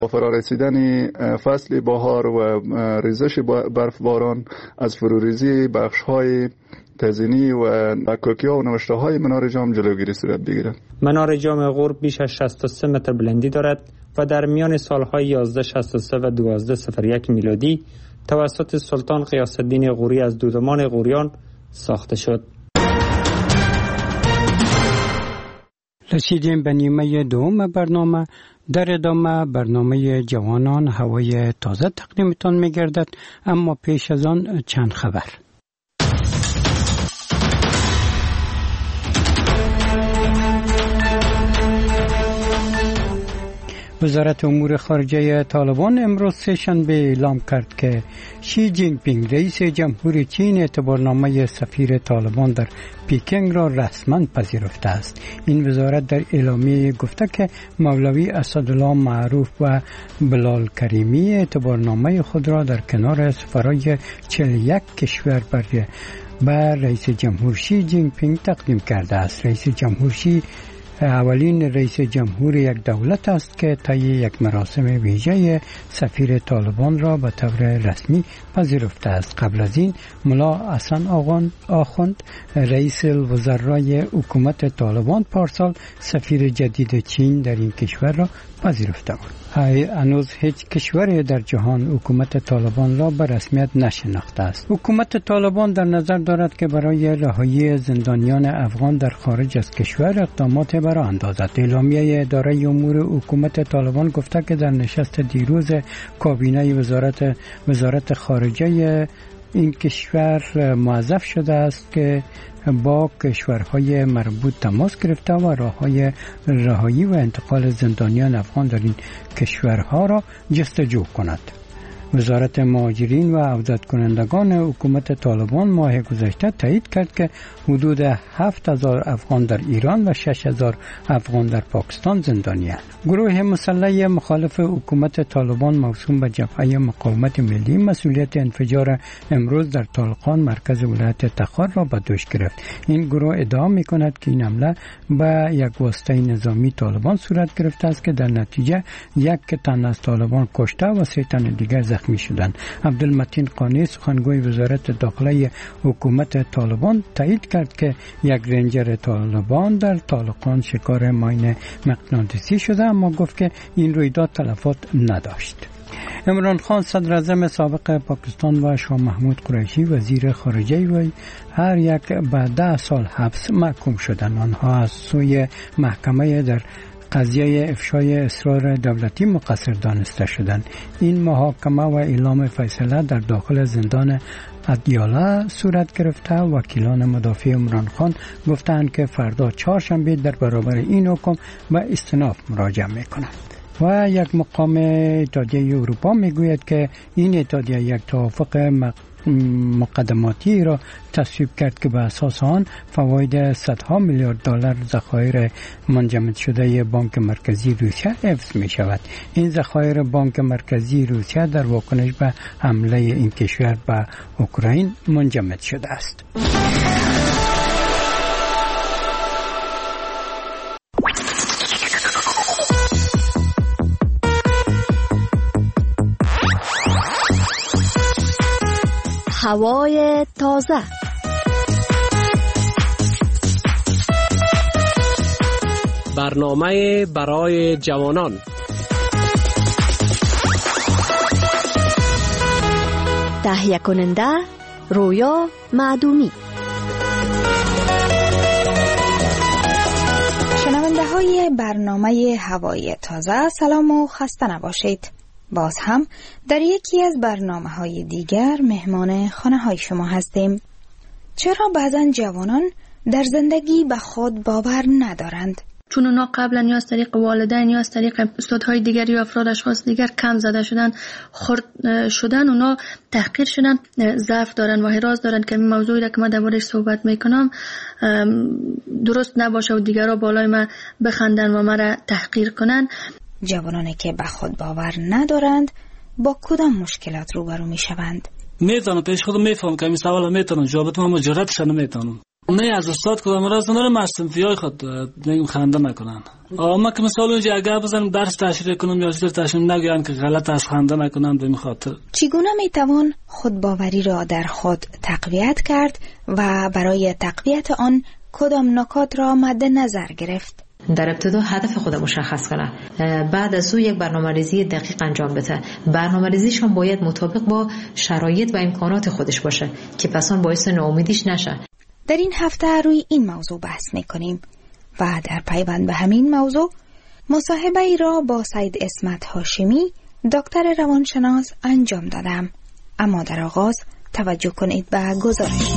با فرارسیدن فصل بهار و ریزش برفباران از فروریزی بخش‌های تزیینی و مکاکی‌ها و نوشته‌های منار جام جلوگیری صورت بگیرد. منار جام غور بیش از 63 متر بلندی دارد و در میان سالهای 1163 و 1201 میلادی توسط سلطان غیاث الدین غوری از دودمان غوریان ساخته شد. رسیدیم به نیمه دوم برنامه. در ادامه برنامه جوانان هوای تازه تقدیمتان می‌گردد، اما پیش از آن چند خبر. وزارت امور خارجه طالبان امروز سه‌شنبه اعلام کرد که شی جین پینگ رئیس جمهور چین اعتبارنامه سفیر طالبان در پیکنگ را رسما پذیرفته است. این وزارت در اعلامیه گفته که مولوی اسدالله معروف و بلال کریمی اعتبارنامه خود را در کنار سفرای 41 کشور بر رئیس جمهور شی جین پینگ تقدیم کرده است. رئیس جمهور شی اولین رئیس جمهور یک دولت است که طی یک مراسم ویژه سفیر طالبان را به طور رسمی پذیرفته است. قبل از این ملا حسن آخوند رئیس الوزرای حکومت طالبان پارسال سفیر جدید چین در این کشور را پذیرفته بود. هنوز هیچ کشوری در جهان حکومت طالبان را به رسمیت نشناخته است. حکومت طالبان در نظر دارد که برای رهایی زندانیان افغان در خارج از کشور اقدامات برای اندازد. اعلامیه اداره امور حکومت طالبان گفته که در نشست دیروز کابینه وزارت خارجه این کشور موظف شده است که با کشورهای مربوط تماس گرفته و راههای رهایی و انتقال زندانیان افغان در این کشورها را جستجو کند. وزارت مهاجرین و عودت کنندگان حکومت طالبان ماه گذشته تایید کرد که حدود 7,000 افغان در ایران و 6,000 افغان در پاکستان زندانی‌اند. گروه مسلح مخالف حکومت طالبان موسوم به جبهه مقاومت ملی مسئولیت انفجار امروز در طالقان مرکز ولایت تخار را به دوش گرفت. این گروه ادعا می‌کند که این حمله به یک واسطه نظامی طالبان صورت گرفته است که در نتیجه یک تن از طالبان کشته و 3 تن دیگر زخمی شدند. عبدالمتین قانی سخنگوی وزارت داخله حکومت طالبان تایید کرد که یک رنجر طالبان در طالقان شکار ماین مغناطیسی شده، اما گفت که این رویداد تلفات نداشت. عمران خان صدر اعظم سابق پاکستان و شاه محمود قریشی وزیر خارجه وی هر یک به 10 سال حبس محکوم شدند. آنها از سوی محکمه در قضیه افشای اسرار دولتی مقصر دانسته شدند. این محاکمه و اعلام فیصله در داخل زندان ادیالا صورت گرفته. وکیلان مدافع عمران خان گفتند که فردا چهارشنبه در برابر این حکم به استئناف مراجعه می‌کنند. و یک مقام اتحادیه اروپا میگوید که این اتحادیه یک توافق مقدماتی را تصویب کرد که به اساس آن فواید صدها میلیارد دلار ذخایر منجمد شده بانک مرکزی روسیه حفظ می شود. این ذخایر بانک مرکزی روسیه در واکنش به حمله این کشور به اوکراین منجمد شده است. هوای تازه. برنامه برای جوانان. تهیه کننده رویا معدومی. شنونده های برنامه هوای تازه، سلام و خسته نباشید. باز هم در یکی از برنامه‌های دیگر مهمان خانه‌های شما هستیم. چرا بعضن جوانان در زندگی به خود باور ندارند؟ چون اونا قبلا یا از طریق والدین یا از طریق استادهای دیگر یا افراد اشخاص دیگر کم زده شدن، خرد شدن، اونا تحقیر شدن، ضعف دارن و حراس دارن که این موضوعی را که من دربارش صحبت میکنم درست نباشه و دیگرها بالای من بخندن و مرا تحقیر کنن. جوانانی که به خود باور ندارند با کدام مشکلات روبرو می شوند؟ میتونم پیش خودم میفهم که این سوال میتونم جوابت، اما جرأتش نمیتونم. نه از استاد کدام راز ندارم از صنفیای خود میگم خنده نکنن. اما که مثلا اونجا اگر بزنم درس تشریح کنم یا چیزی تشریح نگویم که غلط از خنده نکنم به این خاطر. چگونه میتوان خودباوری را در خود تقویت کرد و برای تقویت آن کدام نکات را مد نظر گرفت؟ در ابتدا هدف خود مشخص کنه، بعد از او یک برنامه‌ریزی دقیق انجام بده. برنامه‌ریزیش هم باید مطابق با شرایط و امکانات خودش باشه که پس آن باعث ناامیدیش نشه. در این هفته روی این موضوع بحث می‌کنیم و در پیوند به همین موضوع مصاحبه ای را با سید اسمت هاشمی دکتر روانشناس انجام دادم. اما در آغاز توجه کنید به گزارش.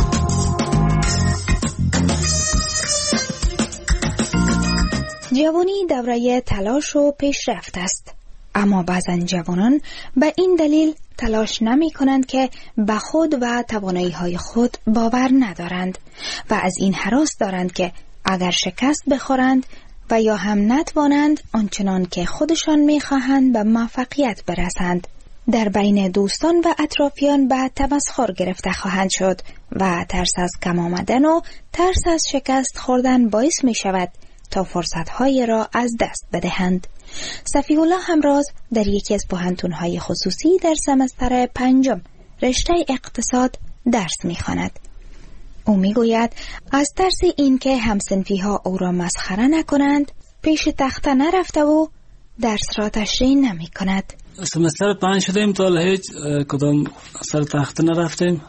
جوانی دوره تلاش و پیشرفت است، اما بعضا جوانان به این دلیل تلاش نمی کنند که به خود و توانایی های خود باور ندارند و از این هراس دارند که اگر شکست بخورند و یا هم نتوانند آنچنان که خودشان می خواهند به موفقیت برسند، در بین دوستان و اطرافیان به تمسخر گرفته خواهند شد و ترس از کم آمدن و ترس از شکست خوردن باعث می شود تا فرصت‌های را از دست بدهند. صفیح الله همراز در یکی از پوهنتون‌های خصوصی در سمستر 5 رشته اقتصاد درس می‌خواند. او می‌گوید از ترس اینکه همسنفی‌ها او را مسخره نکنند پیش تخته نرفته و درس را تشریح نمی‌کند. سمستر 5 شدیم تا هیچ کدام سر تخته نرفتیم.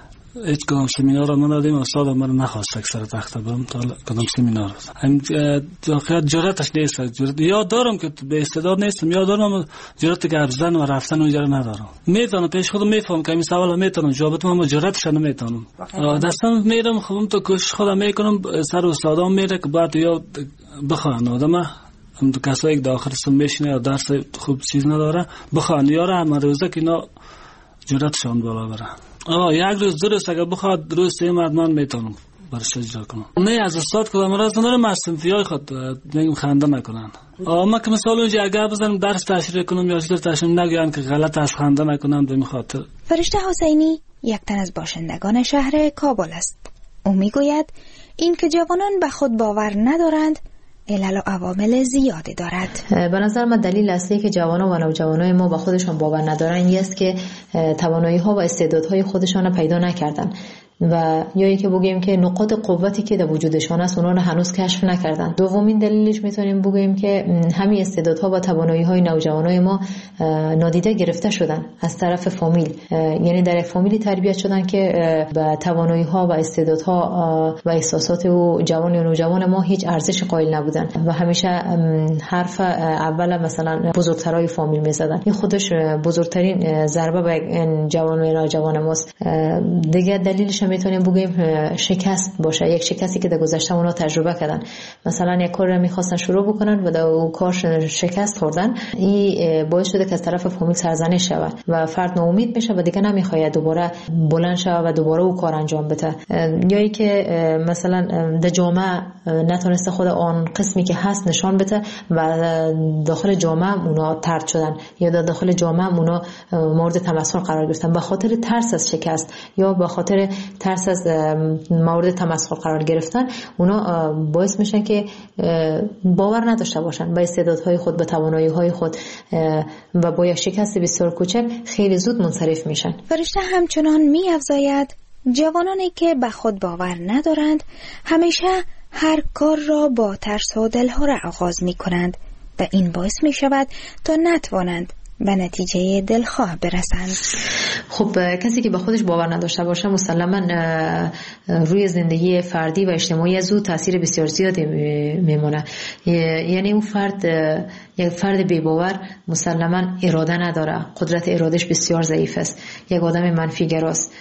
هیچ کدام سمینار را ندادیم. استاد ما را نخواست که سر تخته برم تا کدام سمینار. هم واقعا جرأتش نیست. یا دارم که به استعداد نیستم، یا دارم جرأت که ارزدن و رفتن اونجا ندارم. میتونم پیش خودم میفهم که این سوال میتونم جواب بدم، اما جرأتش نمیتونم. دستم میرم خودم تو کوشش خودم میکنم، سر استادام میره که بعد یا بخوان آدم هم تو کسایی که داخل سم میشینه یا درس خوب چیز نداره بخوان یاره هم روزه که اینا جرأتشان بالا بره. یک روز درست اگر بخواد روز سه مردمان میتونم برش اجرا کنم. نه از استاد کدام راز ندارم از صنفیای خود میگم خنده نکنن. اما که مثلا اونجا اگر بزنم درس تشریح کنم یا چیزی تشریح نگویم که غلط از خنده نکنم به این خاطر. فرشته حسینی یک تن از باشندگان شهر کابل است. او میگوید این که جوانان به خود باور ندارند علل و عوامل زیادی دارد. به نظر من دلیل اصلی که جوانان و نوجوانای ما به خودشان باور ندارن این است که توانایی ها و استعدادهای خودشان را پیدا نکردن و یا اینکه بگیم که نقاط قوتی که در وجودشان است اونا رو هنوز کشف نکردن. دومین دلیلش میتونیم بگیم که همین استعدادها و توانایی‌های نوجوانای ما نادیده گرفته شدن از طرف فامیل، یعنی در یک فامیلی تربیت شدن که به توانایی‌ها و استعدادها و احساسات و جوان و نوجوان ما هیچ ارزش قائل نبودن و همیشه حرف اول مثلا بزرگترای فامیل میزدن. این خودش بزرگترین ضربه به جوان و نوجوان ماست. دیگه دلیلش میتونیم بگیم شکست باشه، یک شکستی که در گذشته اونا تجربه کردن. مثلا یک کار رو میخواستن شروع بکنن و در اون کار شکست خوردن، این باعث شده که از طرف فامیل سرزنش شود و فرد ناامید میشه و دیگه نمیخواد دوباره بلند شود و دوباره اون کار انجام بده. یا ای که مثلا در جامعه نتونسته خود آن قسمی که هست نشان بده و داخل جامعه اونا طرد شدن یا در داخل جامعه اونا مورد تمسخر قرار گرفتن به خاطر ترس از شکست یا به خاطر ترس از مورد تمسخر قرار گرفتن. اونا باعث میشن که باور نداشته باشن به استعدادهای خود، به توانایی‌های خود و با یک شکست بسیار کوچک خیلی زود منصرف میشن. فرشته همچنان می‌افزاید جوانانی که به خود باور ندارند همیشه هر کار را با ترس و دلهره آغاز می‌کنند و این باعث می‌شود تا نتوانند به نتیجه دلخواه برسند. خب کسی که به خودش باور نداشته باشه مسلماً روی زندگی فردی و اجتماعی از او تاثیر بسیار زیادی میمونه. یعنی اون فرد یک فرد بی باور مسلماً اراده نداره، قدرت ارادش بسیار ضعیف است، یک آدم منفی گراست،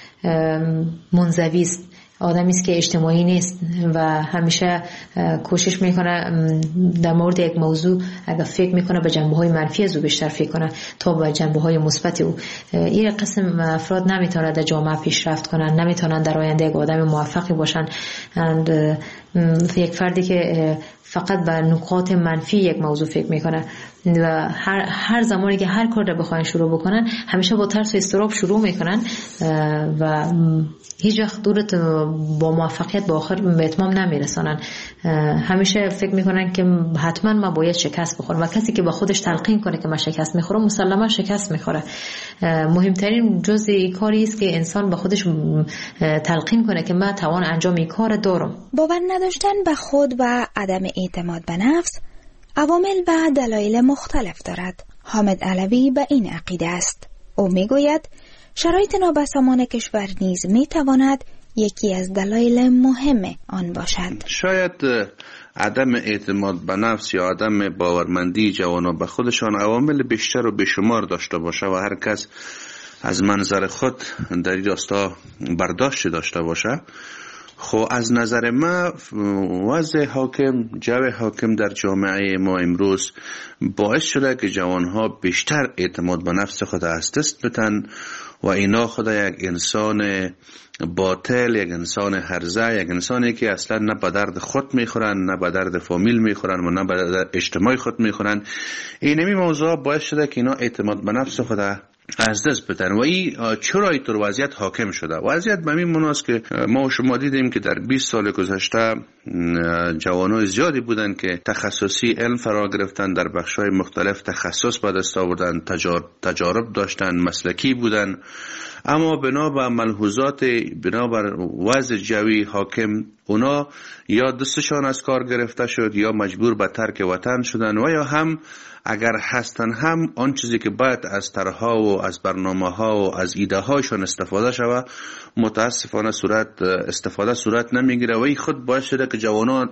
منزوی است، آدمی است که اجتماعی نیست و همیشه کوشش میکنه در مورد یک موضوع اگر فکر میکنه به جنبه‌های منفی از او بیشتر فکر کنه تا به جنبه‌های مثبت او. این قسم افراد نمیتونن در جامعه پیشرفت کنن، نمیتونن در آینده یک آدم موفقی باشن. یک فردی که فقط بر نکات منفی یک موضوع فکر میکنه و هر زمانی که هر کار رو بخواین شروع بکنن همیشه با ترس و اضطراب شروع میکنن و هیچ وقت دورت با موفقیت با آخر به اتمام نمیرسانن. همیشه فکر میکنن که حتما ما باید شکست بخورم و کسی که با خودش تلقین کنه که من شکست میخورم مسلما شکست میخوره. مهمترین جزء کاری است که انسان با خودش تلقین کنه که من توان انجام این کار دارم. باور نداشتن به خود و عدم اعتماد به نفس عوامل و دلایل مختلف دارد. حامد علوی به این عقیده است. او میگوید شرایط نابسامان کشور نیز میتواند یکی از دلایل مهم آن باشد. شاید عدم اعتماد به نفس یا عدم باورمندی جوانان به خودشان عوامل بیشتر و بیشمار داشته باشه و هر کس از منظر خود در این راستا برداشت داشته باشه. خب از نظر ما وضع حاکم، جو حاکم در جامعه ما امروز باعث شده که جوانها بیشتر اعتماد به نفس خود از دست بدن و اینا خود یک انسان باطل، یک انسان هرزه، یک انسانی که اصلا نه به درد خود میخورن، نه به درد فامیل میخورن و نه به درد اجتماعی خود میخورن. اینمی موضوع باعث شده که اینا اعتماد به نفس خود از دست بدن و این چرا اینطور وضعیت حاکم شده؟ وضعیت به این مناست که ما و شما دیدیم که در 20 سال گذشته جوانای زیادی بودن که تخصصی علم فرا گرفتن، در بخش‌های مختلف تخصص به دست آوردن، تجارب داشتن، مسلکی بودن، اما بنا به ملحوظات، بنا بر وضع جوی حاکم اونا یا دستشان از کار گرفته شد یا مجبور به ترک وطن شدن و یا هم اگر هستن هم آن چیزی که باید از طرح‌ها و از برنامه‌ها و از ایده‌هاشون استفاده شود متاسفانه صورت نمیگیره و این خود باعث شده که جوانان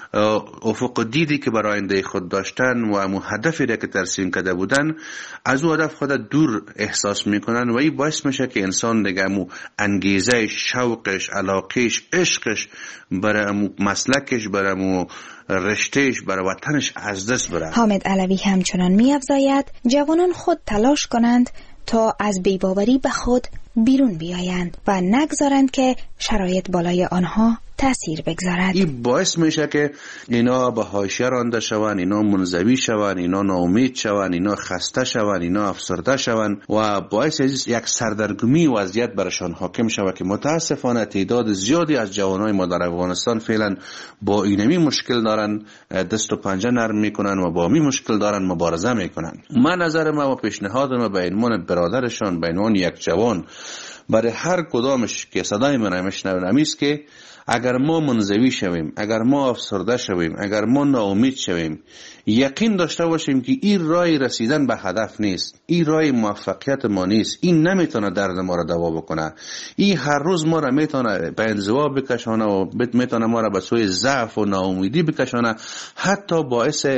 افق دیدی که برای آینده خود داشتن و امو هدفی که ترسیم کرده بودن از او هدف خود دور احساس میکنن و این باعث میشه که انسان دیگه امو انگیزه، شوقش، علاقش، عشقش برای امو مسلکش، برای امو رشتهش، برای وطنش از دست بره. حامد علوی همچنان می‌افزاید جوانان خود تلاش کنند تا از بی‌باوری به خود بیرون بیایند و نگذارند که شرایط بالای آنها تأثیر بگذارد. این باعث میشه که اینا به حاشیه رانده شوند، اینا منزوی شوند، اینا ناامید شوند، اینا خسته شوند، اینا افسرده شوند و باعث یک سردرگمی وضعیت برشان حاکم شود که متاسفانه تعداد زیادی از جوانای ما در افغانستان فعلا با اینمی مشکل دارن، دست و پنجه نرم میکنن و با این مشکل دارن مبارزه میکنن. من نظر ما و پیشنهادم به عنوان برادرشان، به عنوان یک جوان برای هر کدامش که صدای من میشنون است که اگر ما منزوی شویم، اگر ما افسرده شویم، اگر ما ناامید شویم، یقین داشته باشیم که این راه رسیدن به هدف نیست، این راه موفقیت ما نیست، این نمیتونه درد ما را دوا بکنه، این هر روز ما را میتونه به انزوا بکشانه و میتونه ما را به سوی ضعف و ناامیدی بکشانه، حتی باعث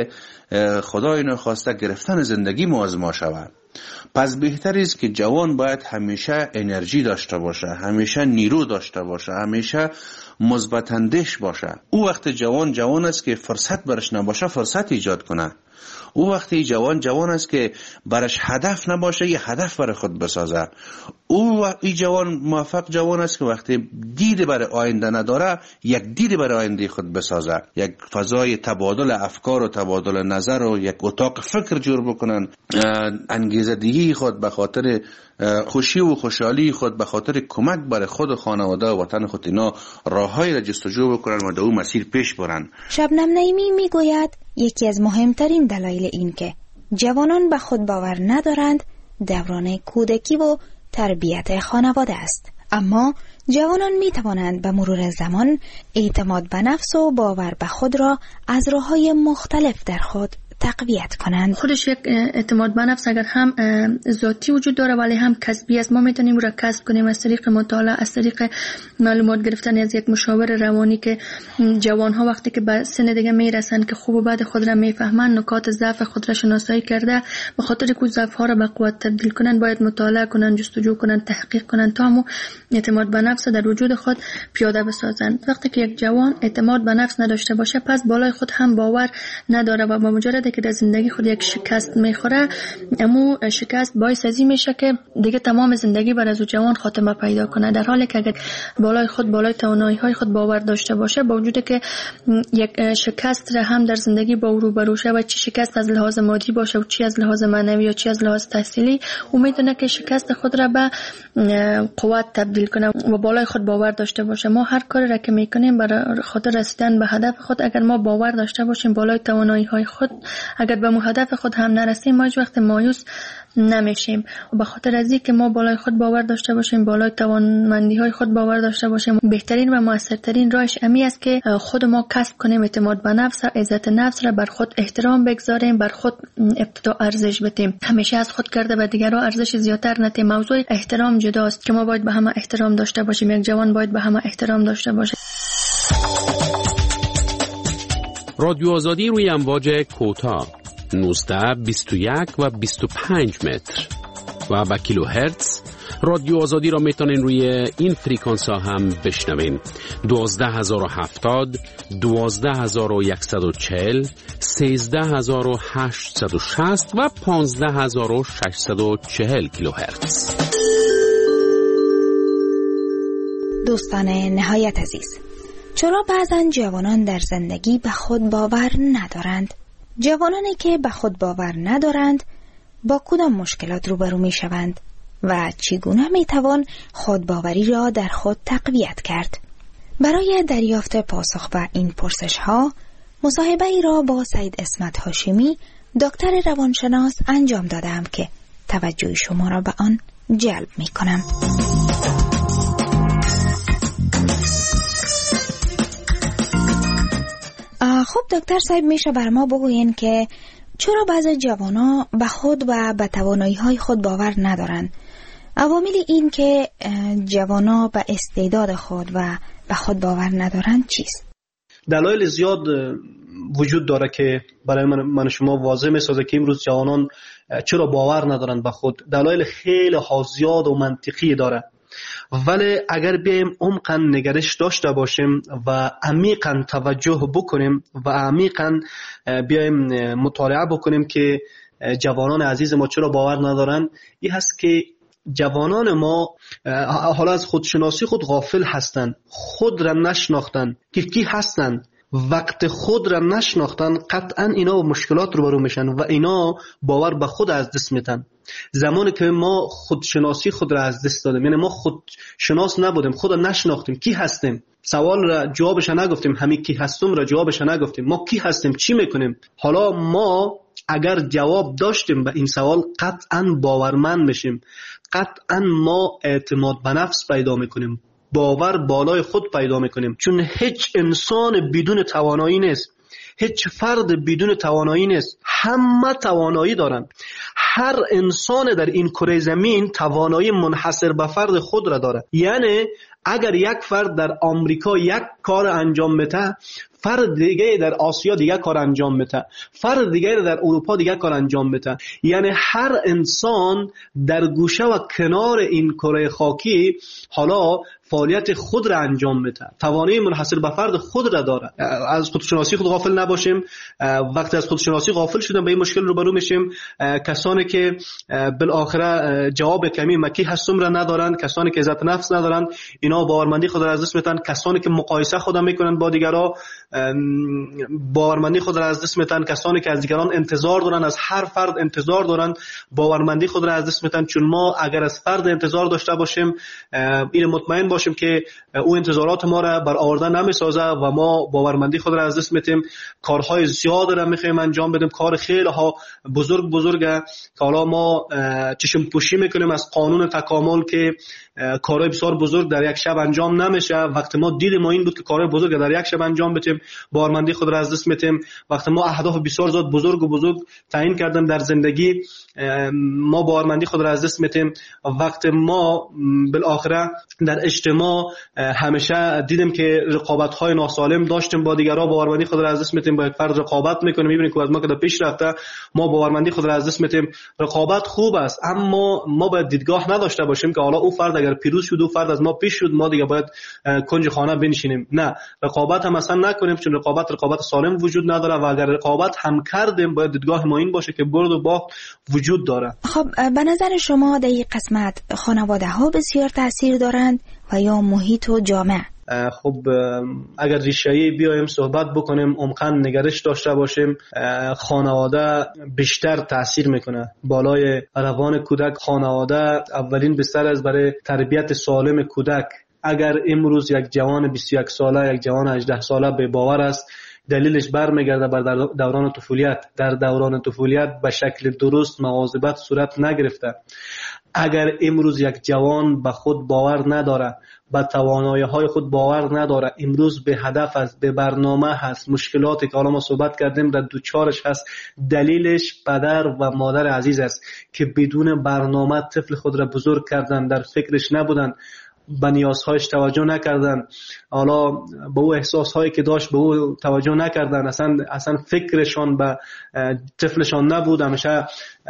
خدای نخواسته گرفتن زندگی ما از ما شود. پس بهتر است که جوان باید همیشه انرژی داشته باشه، همیشه نیرو داشته باشه، همیشه مثبت اندیش باشه. او وقت جوان است که فرصت برش نباشه فرصت ایجاد کنه. او وقتی جوان است که برش هدف نباشه یه هدف برای خود بسازه. او این جوان موفق جوان است که وقتی دید برای آینده نداره یک دید برای آینده خود بسازه، یک فضای تبادل افکار و تبادل نظر و یک اتاق فکر جور بکنن، انگیزدهی خود به خاطر خوشی و خوشحالی خود به خاطر کمک برای خود و خانواده و وطن خود اینا راههایی را جستجو بکنن و در اون مسیر پیش برن. شبنم نعیمی میگوید یکی از مهمترین دلایل این که جوانان به خود باور ندارند دوران کودکی و تربیت خانواده است. اما جوانان می توانند به مرور زمان اعتماد به نفس و باور به خود را از راه‌های مختلف در خود تقویت کنند. خودش یک اعتماد به نفس اگر هم ذاتی وجود داره ولی هم کسبی است. ما میتونیم را کسب کنیم از طریق مطالعه، از طریق معلومات گرفتن از یک مشاور روانی که جوان ها وقتی که به سن دیگه میرسن که خوب و بد خود را میفهمن، نکات ضعف خود را شناسایی کرده به خاطر که ضعف ها را به قوت تبدیل کنن باید مطالعه کنن، جستجو کنن، تحقیق کنن تا هم اعتماد به نفس در وجود خود پیاده بسازن. وقتی که یک جوان اعتماد به نفس نداشته باشه پس بالای خود هم باور نداره و با مجرد وقتی که در زندگی خود یک شکست میخوره، امو شکست باعث ازی میشه که دیگه تمام زندگی بر از جوان خاتمه پیدا کنه. در حالی که اگر بالای توانایی های خود باور داشته باشه، با وجود که یک شکست را هم در زندگی با او روبرو شه و چی شکست از لحاظ مادی باشه و چی از لحاظ معنوی یا چی از لحاظ تحصیلی، او میتونه که شکست خود را به قوت تبدیل کنه و بالای خود باور داشته باشه. ما هر کاری را که میکنیم برای خاطر رسیدن به هدف خود، اگر ما باور داشته باشیم بالای توانایی های خود، اگر به هدف خود هم نرسیم، ما هیچ وقت مایوس نمیشیم. و به خاطر از اینکه ما بالای خود باور داشته باشیم، بالای توانمندی های خود باور داشته باشیم، بهترین و موثرترین راهش امی است که خود ما کسب کنیم اعتماد به نفس، عزت نفس را، بر خود احترام بگذاریم، بر خود ابتدا ارزش بدیم. همیشه از خود کرده به دیگران ارزش زیاتر ندیم. موضوع احترام جداست که ما باید به همه احترام داشته باشیم. یک جوان باید به همه احترام داشته باشه. رادیو آزادی روی امواج کوتاه 19 21 و 25 متر و با کیلو هرتز. رادیو آزادی را میتونین روی این فریکانس ها هم بشنوین: 12070 12140 13860 و 15640 کیلو هرتز. دوستان نهایت عزیز، چرا بعضن جوانان در زندگی به خود باور ندارند؟ جوانانی که به خود باور ندارند با کدام مشکلات روبرو می شوند و چگونه می توان خودباوری را در خود تقویت کرد؟ برای دریافت پاسخ به این پرسش ها مصاحبه ای را با سید اسمت هاشمی، دکتر روانشناس انجام دادم که توجه شما را به آن جلب می کنم. خب دکتر صاحب، میشه بر ما بگوین که چرا بعضی جوانا به خود و به توانایی‌های خود باور ندارند؟ عوامل این که جوانا به استعداد خود و به خود باور ندارند چیست؟ دلایل زیاد وجود داره که برای من شما واضح میسازه که امروز جوانان چرا باور ندارند به خود. دلایل خیلی زیاد و منطقی داره، ولی اگر بیایم عمقاً نگرش داشته باشیم و عمیقاً توجه بکنیم و عمیقاً بیایم مطالعه بکنیم که جوانان عزیز ما چرا باور ندارن، این هست که جوانان ما حالا از خودشناسی خود غافل هستند، خود را نشناختن که کی هستند. وقت خود را نشناختن قطعا اینا با مشکلات روبرو میشن و اینا باور به خود از دست میدن. زمانی که ما خودشناسی خود را از دست دادیم، یعنی ما خودشناس نبودیم، خود را نشناختیم، کی هستیم، سوال را جوابش نگفتیم، همین کی هستم را جوابش نگفتیم، ما کی هستیم، چی میکنیم. حالا ما اگر جواب داشتیم به این سوال قطعا باورمند میشیم، قطعا ما اعتماد به نفس پیدا میکنیم، باور بالای خود پیدا میکنیم. چون هیچ انسان بدون توانایی نیست، هیچ فرد بدون توانایی نیست، همه توانایی دارن. هر انسان در این کره زمین توانایی منحصر به فرد خود را داره. یعنی اگر یک فرد در آمریکا یک کار انجام میده، فرد دیگه در آسیا دیگه کار انجام میده، فرد دیگه در اروپا دیگه کار انجام میده. یعنی هر انسان در گوشه و کنار این کره خاکی حالا فعالیت خود را انجام میده، توانایی منحصر به فرد خود را داره. از خودشناسی خود غافل نباشیم. وقتی از خودشناسی غافل شدیم به این مشکل روبرو میشیم. کسانی که بالاخره جواب کمی مکی هستم را ندارن، کسانی که عزت نفس ندارن، اینا باورمندی خود را از دست میدن. کسانی که مقایسه خود میکنن با دیگران، باورمندی خود را از دست میدن. کسانی که از دیگران انتظار دارن، از هر فرد انتظار دارن، باورمندی خود را از دست میدن. چون ما اگر از فرد انتظار داشته باشیم، این مطمئن باشیم که او انتظارات ما را برآورده نمیسازه و ما باورمندی خود را از دست میدیم. کارهای زیاد را میخوایم انجام بدیم، کار خیلی ها بزرگه که حالا ما چشم پوشی میکنیم از قانون تکامل که کارهای بسیار بزرگ در یک شب انجام نمیشه. وقت ما دیدیم ما این بود که کارهای بزرگ در یک شب انجام بدیم، باورمندی خود را از دست میدیم. وقت ما اهداف بسیار زیاد بزرگ تعیین کردیم در زندگی، ما باورمندی خود را از دست میدیم. وقت ما بالاخره در اجتماع همیشه دیدیم که رقابت‌های ناسالم داشتیم با دیگران، باورمندی خود را از دست میدیم. با یک فرد رقابت میکنیم، میبینیم که از ما که پیش رفته، ما باورمندی خود را از دست میدیم. رقابت خوب است، اما ما باید دیدگاه نداشته باشیم که حالا او فرد اگر پیروز شد، او فرد از ما پیش شد، شد ما دیگه باید کنج خانه بنشینیم. نه، رقابت هم اصلا نکنیم، چون رقابت سالم وجود نداره و اگر رقابت هم کردیم باید دیدگاه ما این باشه که برد و باخت وجود داره. خب به نظر شما در این قسمت خانواده ها بسیار تاثیر دارند و یا محیط و جامعه؟ خب اگر ریشه‌ای بیایم صحبت بکنیم، عمقاً نگرش داشته باشیم، خانواده بیشتر تاثیر میکنه بالای روان کودک. خانواده اولین بستر است برای تربیت سالم کودک. اگر امروز یک جوان 21 ساله، یک جوان 18 ساله به باور است، دلیلش برمیگرده بر دوران طفولیت. در دوران طفولیت به شکل درست مواظبت صورت نگرفته. اگر امروز یک جوان به خود باور نداره، به توانایی‌های خود باور نداره، امروز به هدف است، به برنامه هست، مشکلاتی که حالا ما صحبت کردیم در دوچارش هست، دلیلش پدر و مادر عزیز است که بدون برنامه طفل خود را بزرگ کردن، در فکرش نبودن، به نیازهایش توجه نکردن، حالا به او احساسهایی که داشت به او توجه نکردن، اصلا فکرشان به طفلشان نبود. همیشه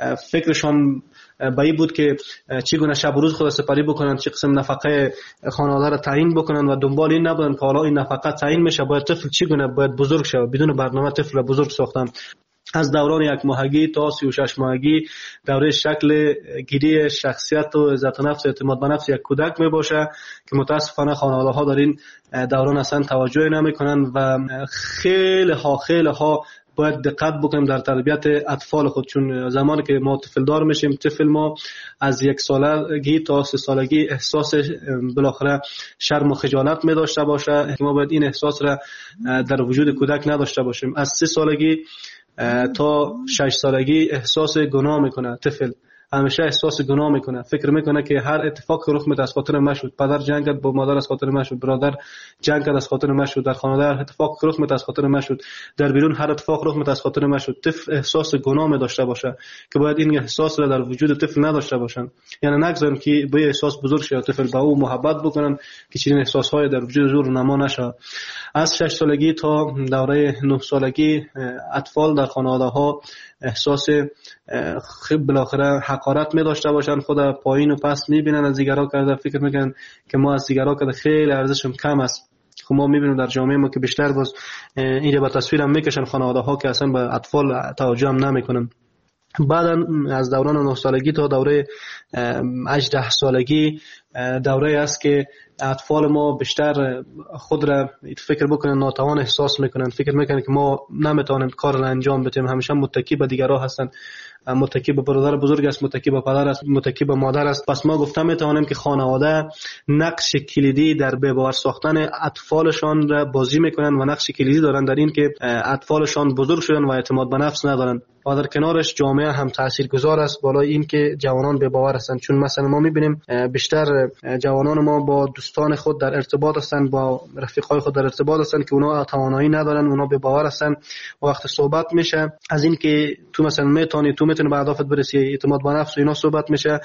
فکرشان به این بود که چگونه شب و روز خود سپری بکنن، چه قسم نفقه خانواده را تعیین بکنن و دنبال این نبودن که حالا این نفقه تعیین میشه باید طفل چگونه باید بزرگ شه. بدون برنامه طفل را بزرگ ساختن. از دوران 1 ماهگی تا 36 ماهگی دوره شکل گیری شخصیت و عزت نفس و اعتماد به نفس یک کودک می باشه که متاسفانه خانواده ها در این دوران اصلا توجه نمی کنن و خیلی ها باید دقت بکنیم در تربیت اطفال خود. چون زمانی که ما طفل دار میشیم، طفل ما از 1 سالگی تا 3 سالگی احساس بالاخره شرم و خجالت می داشته باشه که ما باید این احساس را در وجود کودک نداشته باشیم. از 3 سالگی تا 6 سالگی احساس گناه میکنه طفل، همیشه احساس گناه میکنه، فکر میکنه که هر اتفاق که رخ میده از خاطر من شد، پدر جنگ کرد با مادر از خاطر من شد، برادر جنگ کرد از خاطر من شد، در خانواده هر اتفاق که رخ میده از خاطر من شد، در بیرون هر اتفاق رخ میده از خاطر من شد. طفل احساس گناه می داشته باشه که باید این احساس را در وجود طفل نداشته باشن، یعنی نگذارن که به احساس بزرگ شه، طفل با او محبت بکنن که چنین احساسهای در وجود زور نما نشه. از 6 سالگی تا دوره 9 سالگی اطفال در خانواده ها احساس بالاخره حقارت می داشته باشن، خود پایین و پس می بینن، از دیگرها کرده فکر میکنن که ما از دیگرها کرده خیلی ارزشم کم است. خب ما می بینیم در جامعه ما که بیشتر باز این به تصویر هم میکشن خانواده ها که اصلا به اطفال توجه هم نمیکنن. بعد از دوران 9 سالگی تا دوره 18 سالگی دوره است که اطفال ما بیشتر خود را فکر بکنن ناتوان احساس میکنن، فکر میکنن که ما نمیتونیم کار را انجام بدیم، همیشه متکی به دیگرها هستن، متکی به برادر بزرگ است، متکی به پدر است، متکی به مادر است. پس ما گفتم میتونیم که خانواده نقش کلیدی در به باور ساختن اطفالشان را بازی میکنن و نقش کلیدی دارن در این که اطفالشان بزرگ شدن و اعتماد به نفس ندارن. و در کنارش جامعه هم تاثیرگذار است بالای این که جوانان به باور هستند. چون مثلا ما میبینیم بیشتر جوانان ما با دوستان خود در ارتباط هستند، با رفیقای خود در ارتباط هستند که اونا توانایی ندارن، اونا به باور هستند. وقت صحبت میشه از این که تو مثلا میتونی به اهدافت برسی، اعتماد به نفس و اینا صحبت میشه،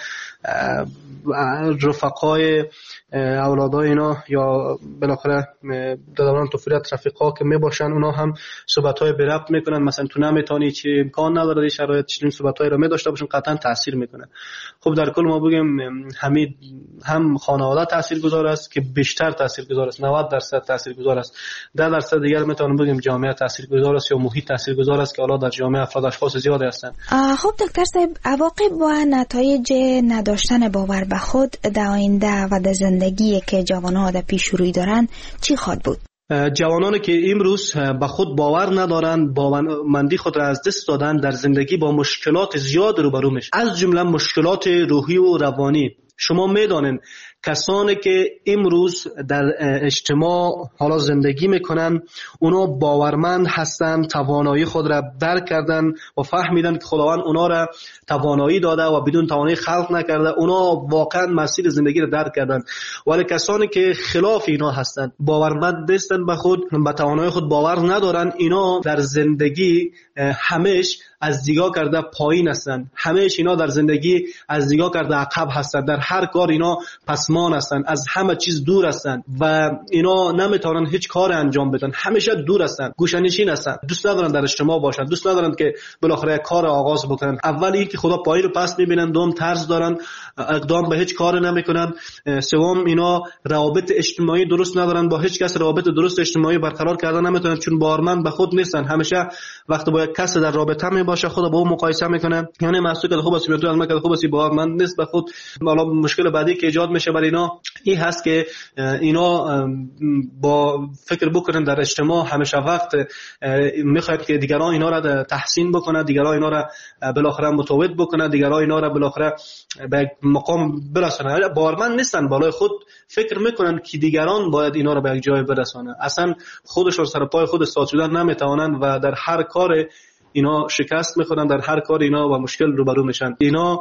رفقای اولادای اینا یا بالاخره در دوران طفولیت رفیقا که میباشن اونا هم صحبت‌های به ربط میکنن، مثلا تو نمیتونی، چه امکان نداره این شرایط چنین صحبت‌هایی رو می‌داشته باشن، قطعا تاثیر میکنه. خب در کل ما بگیم هم خانواده تاثیرگذار است که بیشتر تاثیرگذار است، 90% تاثیرگذار است، 10% دیگر میتونیم بگیم جامعه تاثیرگذار است یا محیط تاثیرگذار است که حالا در جامعه افراد اشخاص زیادی هستند. خب دکتر صاحب، عواقب با نتایج نداشتن باور به خود در آینده و در زندگی که جوانان در پیش روی دارن چی خواهد بود؟ جوانانی که امروز به خود باور ندارن، باورمندی خود را از دست دادن، در زندگی با مشکلات زیاد روبرو میشن، از جمله مشکلات روحی و روانی. شما میدانین کسانی که امروز در اجتماع حالا زندگی میکنن اونا باورمند هستن، توانایی خود را درک کردن و فهمیدن که خداوند اونا را توانایی داده و بدون توانایی خلق نکرده، اونا واقعا مسیر زندگی را درک کردن. ولی کسانی که خلاف اینا هستن، باورمند نیستن به خود، به توانایی خود باور ندارن، اینا در زندگی همیش از دیگاه کرده پایین هستن، همیش اینا در زندگی از دیگاه کرده عقب هستن، در هر کار اینا پس آسمان هستن، از همه چیز دور هستن و اینا نمیتونن هیچ کار انجام بدن، همیشه دور هستن، گوشه‌نشین هستن، دوست ندارن در اجتماع باشن، دوست ندارن که بالاخره کار آغاز بکنن. اول این که خدا پایین رو پس میبینن، دوم طرز دارن، اقدام به هیچ کار نمیکنن، سوم اینا روابط اجتماعی درست ندارن، با هیچ کس روابط درست اجتماعی برقرار کردن نمیتونن چون باورمند به خود نیستن. همیشه وقتی با یک کس در رابطه می باشه خود با اون مقایسه میکنه، یعنی محسوب که خوب است یا تو که خوب است، باورمند نیست به خود. حالا مشکل بعدی که ایجاد میشه برای اینا این هست که اینا با فکر بکنن در اجتماع همیشه وقت میخواد که دیگران اینا را تحسین بکنه، دیگران اینا را بالاخره متوجه بکنه، دیگران اینا را بالاخره به مقام برسونه. باورمند نیستن، بالای خود فکر میکنن که دیگران باید اینا را به یک جای برسونه. اصلا خودشون سر پای خود استاد شدن نمیتوانن و در هر کار اینا شکست میخورن، در هر کار اینا با مشکل روبرو میشن. اینا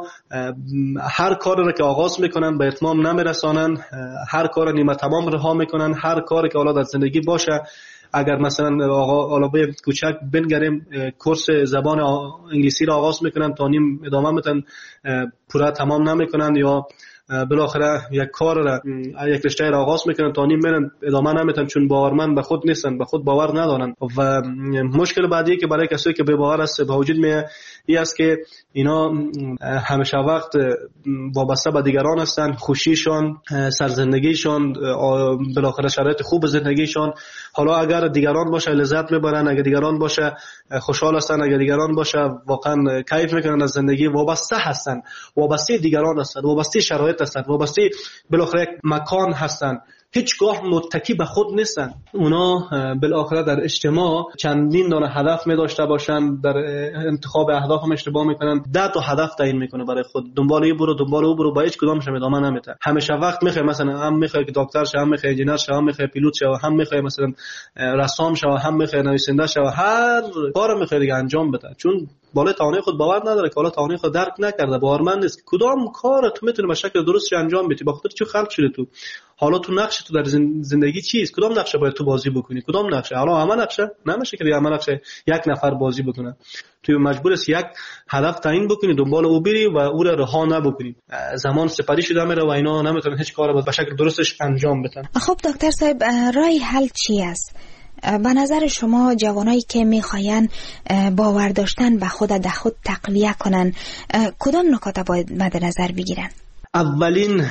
هر کار را که آغاز میکنن به اتمام نمیرسانن، هر کار نیمه تمام رها میکنن. هر کاری که حالا در زندگی باشه، اگر مثلا حالا به کوچک بنگریم کورس زبان انگلیسی را آغاز میکنن تا نیم ادامه میدن، پورا تمام نمیکنن، یا بالاخره یک کار را یک رشته را آغاز میکنن تا نیم میرن ادامه نمیدن چون باورمند به خود نیستن، به خود باور ندارن. و مشکل بعدی که برای کسایی که بی باور است به وجود میاد این است که اینا همیشه وقت وابسته به دیگران هستن، خوشیشان، سرزندگیشان، بالاخره شرایط خوب زندگیشان. حالا اگر دیگران باشه لذت میبرن، اگر دیگران باشه خوشحال هستن، اگر دیگران باشه واقعا کیف میکنن از زندگی، وابسته هستن، وابسته دیگران هستن، وابسته شرایط هستن، وابسته بالاخره مکان هستن، هیچگاه متکی به خود نیستن. اونا بالاخره در اجتماع چندین دانه هدف می داشته باشن، در انتخاب اهداف هم اشتباه میکنن، 10 تا هدف تعیین میکنه برای خود، دنبال این برو دنبال اون برو، با هیچ کدامش ادامه نمیده. همیشه وقت میخوای مثلا هم میخوای که دکتر شه، هم میخوای انجینر شه، هم میخوای پیلوت شه، هم میخوای مثلا رسام شه، هم میخوای نویسنده شه، هر کارو میخوای دیگه انجام بده، چون بالای توانای خود باور نداره که بالا توانای خود درک نکرده، باورمند نیست کدام کار تو میتونی به شکل درست انجام بدی. با خاطر چه خلق شده تو؟ حالا تو نقش تو در زندگی چیست؟ کدام نقشه باید تو بازی بکنی؟ کدام نقشه؟ حالا همه نقشه نمیشه که همه نقشه یک نفر بازی بکنه. تو مجبور است یک هدف تعیین بکنی، دنبال او بری و او را رها نبکنی. زمان سپری شده میره و اینا نمیتونن هیچ کاری به شکل درستش انجام بدن. خب دکتر صاحب، راه حل چی است؟ به نظر شما جوانایی که میخواین باور داشتن به خود در خود تقویه کنن کدام نکات باید مد نظر بگیرن؟ اولین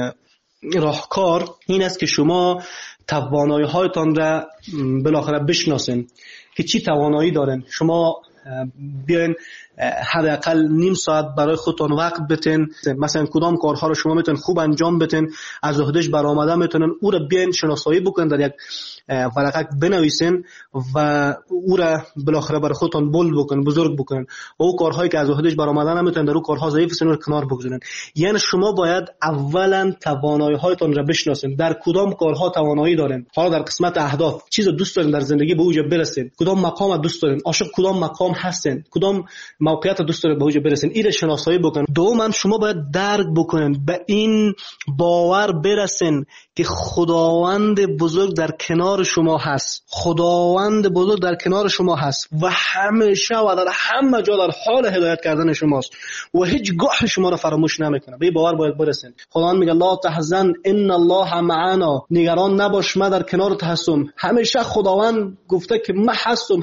راهکار این است که شما توانایی هایتان را بالاخره بشناسین که چی توانایی دارن. شما بیاین حداقل نیم ساعت برای خودتون وقت بتین، مثلا کدام کارها رو شما میتونن خوب انجام بدین، از عهدهش برآمده میتونن او رو بیاین شناسایی بکنن، در یک ورقه بنویسین و او را بالاخره برای خودتون بولد بکنن، بزرگ بکنن. او کارهایی که از عهدهش برآمده نمیتونن، در او کارها ضعیف هستن رو کنار بگذارن. یعنی شما باید اولا توانایی هایتون را بشناسین، در کدام کارها توانایی دارین. حالا در قسمت اهداف چیز دوست دارین در زندگی به اوج برسید، کدام مقام دوست دارین، عاشق کدام مقام هستین، کدام موقعیت دوست دارین به اوج برسین، این شناسایی بکنین. دوما شما باید درک بکنین، به این باور برسین که خداوند بزرگ در کنار شما هست، خداوند بزرگ در کنار شما هست و همیشه و در همه جا در حال هدایت کردن شماست و هیچگاه شما را فراموش نمیکنه. به این باور باید برسین. خداوند میگه لا تحزن ان الله معنا، نگران نباش من در کنارت هستم. همیشه خداوند گفته که من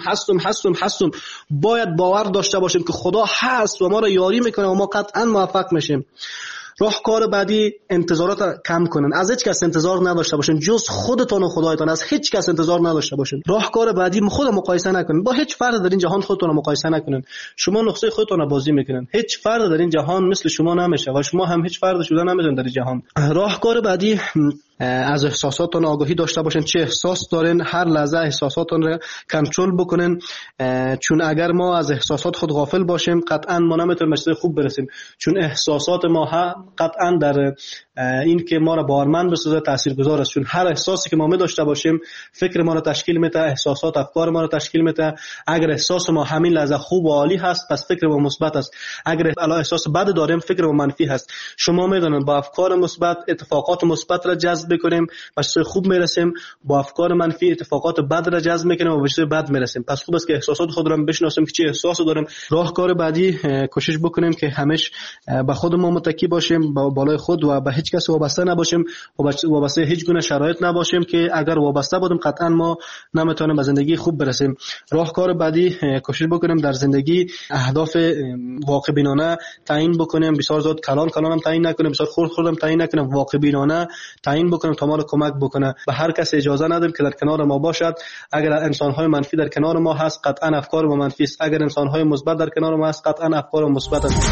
هستم. باید باور داشته باشیم که خدا هست و ما را یاری میکنه و ما قطعا موفق میشیم. راهکار بعدی انتظارات کم کنن، از هیچ کس انتظار نداشته باشین جز خودتون و خدایتان، از هیچ کس انتظار نداشته باشین. راهکار بعدی خود مقایسه نکنین، با هیچ فرد در این جهان خودتون رو مقایسه نکنین. شما نقطه خودتون رو بازی میکنین، هیچ فرد در این جهان مثل شما نمیشه و شما هم هیچ فرد شده نمیتونین در این جهان. راهکار بعدی از احساساتون آگاهی داشته باشین، چه احساس دارین، هر لحظه احساساتون رو کنترل بکنین، چون اگر ما از احساسات خود غافل باشیم قطعا ما نمیتونیم به چیز خوب برسیم، چون احساسات ما قطعا در این که ما را باورمند بسازه تاثیرگذار است، چون هر احساسی که ما می داشته باشیم فکر ما را تشکیل میده، احساسات افکار ما را تشکیل میده. اگر احساس ما همین لحظه خوب و عالی هست پس فکر ما مثبت است، اگر احساس بد داریم فکر ما منفی هست. شما میدونید با افکار مثبت اتفاقات مثبت را جذب بکنیم به چیزای خوب میرسیم، با افکار منفی اتفاقات بد را جذب میکنیم و به چیزای بد میرسیم. پس خوب است که احساسات خود را بشناسیم که چه احساسی داریم. راهکار بعدی کوشش بکنیم که همیشه به خود ما متکی باشیم، با بالای خود و به هیچ کس وابسته نباشیم و وابسته هیچ گونه شرایط نباشیم که اگر وابسته بودیم قطعا ما نمیتونیم به زندگی خوب برسیم. راهکار بعدی کوشش بکنیم در زندگی اهداف واقع بینانه تعیین بکنیم، بسیار زیاد کلان هم تعیین نکنیم، بسیار خرد هم تعیین نکنیم، واقع بینانه تعیین بکنیم تا ما رو کمک بکنه. به هر کس اجازه ندیم که در کنار ما باشد. اگر انسان‌های منفی در کنار ما هست قطعا افکار ما منفی است، اگر انسان‌های مثبت در کنار ما هست قطعا افکار ما مثبت است.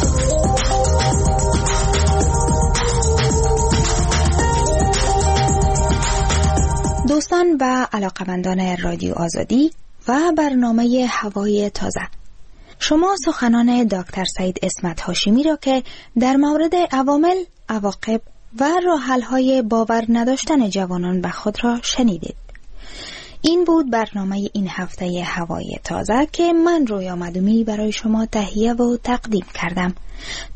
دوستان و علاقمندان رادیو آزادی و برنامه هوای تازه، شما سخنان دکتر سعید اسمت هاشمی را که در مورد عوامل، عواقب و راه‌حل‌های باور نداشتن جوانان به خود را شنیدید. این بود برنامه این هفته هوای تازه که من رویا مدومی برای شما تهیه و تقدیم کردم.